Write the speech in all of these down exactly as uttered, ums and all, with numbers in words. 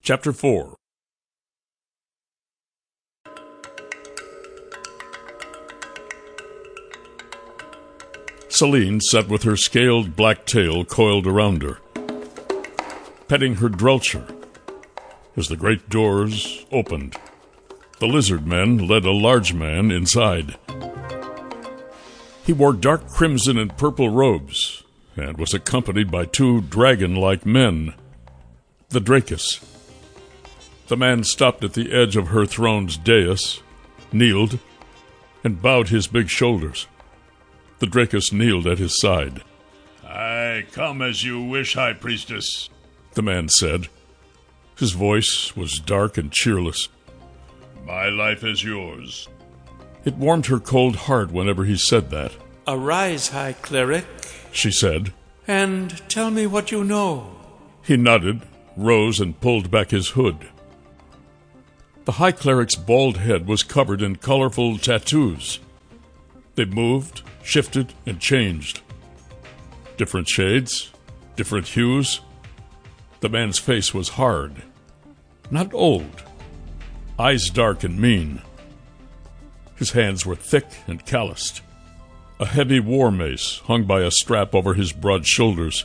Chapter four. Selene sat with her scaled black tail coiled around her, petting her Drelcher, as the great doors opened. The lizard men led a large man inside. He wore dark crimson and purple robes, and was accompanied by two dragon-like men, the Dracus. The man stopped at the edge of her throne's dais, kneeled, and bowed his big shoulders. The Dracus kneeled at his side. "I come as you wish, High Priestess," the man said. His voice was dark and cheerless. "My life is yours." It warmed her cold heart whenever he said that. "Arise, High Cleric," she said, "and tell me what you know." He nodded, rose, and pulled back his hood. The High Cleric's bald head was covered in colorful tattoos. They moved, shifted, and changed. Different shades, different hues. The man's face was hard, not old, eyes dark and mean. His hands were thick and calloused. A heavy war mace hung by a strap over his broad shoulders.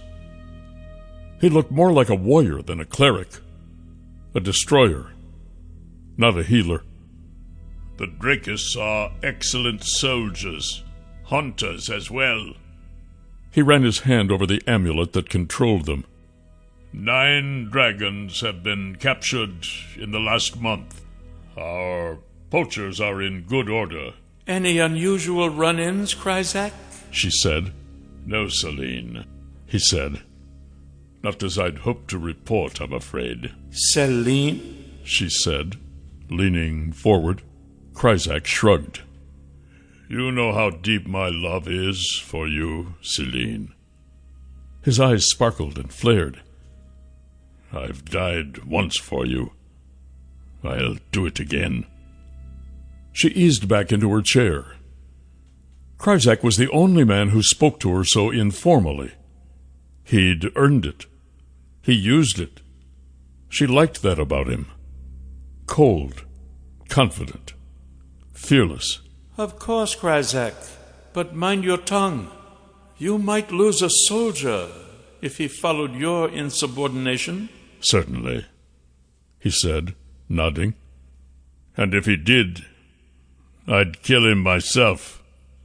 He looked more like a warrior than a cleric, a destroyer, not a healer. "The Dracus are excellent soldiers, hunters as well." He ran his hand over the amulet that controlled them. Nine dragons have been captured in the last month. Our poachers are in good order. "Any unusual run-ins, Kryzak?" she said. "No, Selene," he said. "Not as I'd hoped to report, I'm afraid." "Selene?" she said, leaning forward. Kryzak shrugged. "You know how deep my love is for you, Selene." His eyes sparkled and flared. "I've died once for you. I'll do it again." She eased back into her chair. Kryzak was the only man who spoke to her so informally. He'd earned it. He used it. She liked that about him. Cold, confident, fearless. "Of course, Kryzak, but mind your tongue. You might lose a soldier if he followed your insubordination." "Certainly," he said, nodding. "And if he did, I'd kill him myself."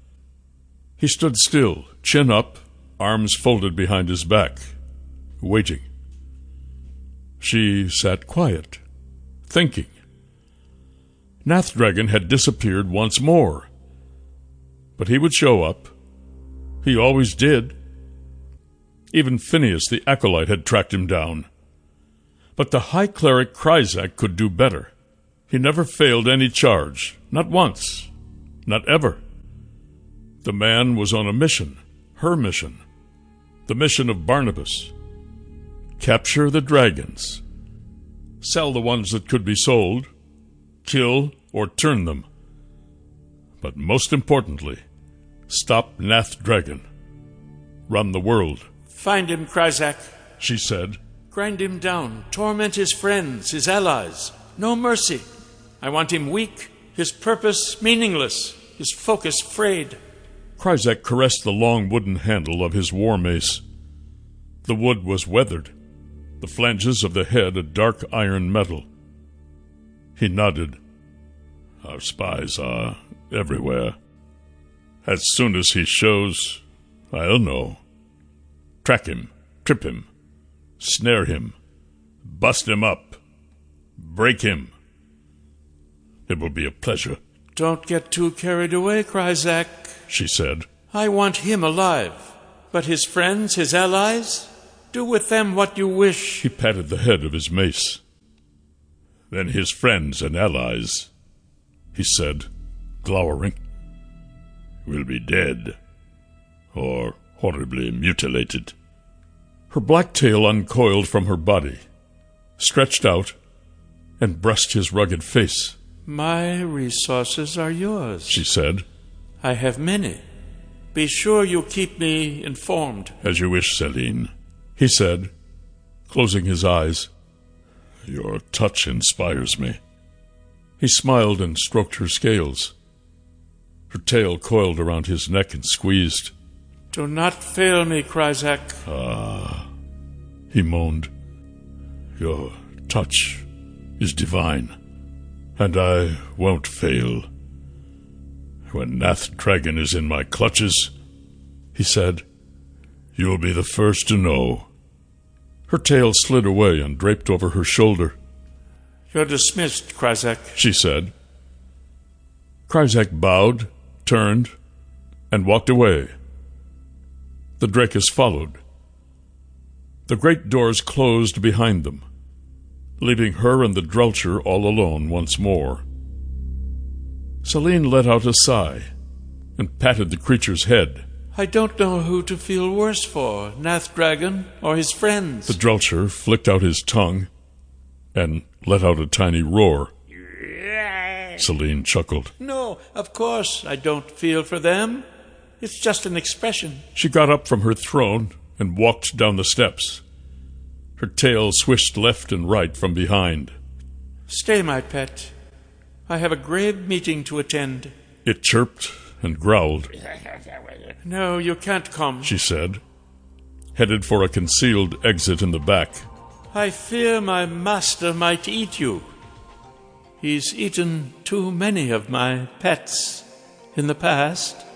He stood still, chin up, arms folded behind his back, waiting. She sat quiet, thinking. Nathdragon had disappeared once more. But he would show up. He always did. Even Phineas the Acolyte had tracked him down. But the High Cleric Kryzak could do better. He never failed any charge, not once, not ever. The man was on a mission, her mission, the mission of Barnabas. Capture the dragons. Sell the ones that could be sold. Kill or turn them. But most importantly, stop Nathdragon. Run the world. "Find him, Kryzak," she said. "Grind him down. Torment his friends, his allies. No mercy. I want him weak, his purpose meaningless, his focus frayed." Kryzak caressed the long wooden handle of his war mace. The wood was weathered, the flanges of the head a dark iron metal. He nodded. "Our spies are everywhere. As soon as he shows, I'll know. Track him, trip him, snare him, bust him up, break him. It will be a pleasure." "Don't get too carried away, Kryzak," she said. "I want him alive. But his friends, his allies, do with them what you wish." He patted the head of his mace. "Then his friends and allies," he said, glowering, "will be dead, or horribly mutilated." Her black tail uncoiled from her body, stretched out, and brushed his rugged face. "My resources are yours," she said. "I have many. Be sure you keep me informed." "As you wish, Selene," he said, closing his eyes. Your touch inspires me. He smiled and stroked her scales. Her tail coiled around his neck and squeezed. Do not fail me, Kryzak. Ah, he moaned. Your touch is divine, and I won't fail. When Nath Dragon is in my clutches, he said, you'll be the first to know. Her tail slid away and draped over her shoulder. You're dismissed, Kryzak, she said. Kryzak bowed, turned, and walked away. The Drakus followed. The great doors closed behind them, leaving her and the Drelcher all alone once more. Selene let out a sigh and patted the creature's head. I don't know who to feel worse for, Nath Dragon or his friends. The Drelcher flicked out his tongue and let out a tiny roar. Selene chuckled. No, of course I don't feel for them. It's just an expression. She got up from her throne and walked down the steps. Her tail swished left and right from behind. Stay, my pet. I have a grave meeting to attend. It chirped and growled. No, you can't come, she said, headed for a concealed exit in the back. I fear my master might eat you. He's eaten too many of my pets in the past.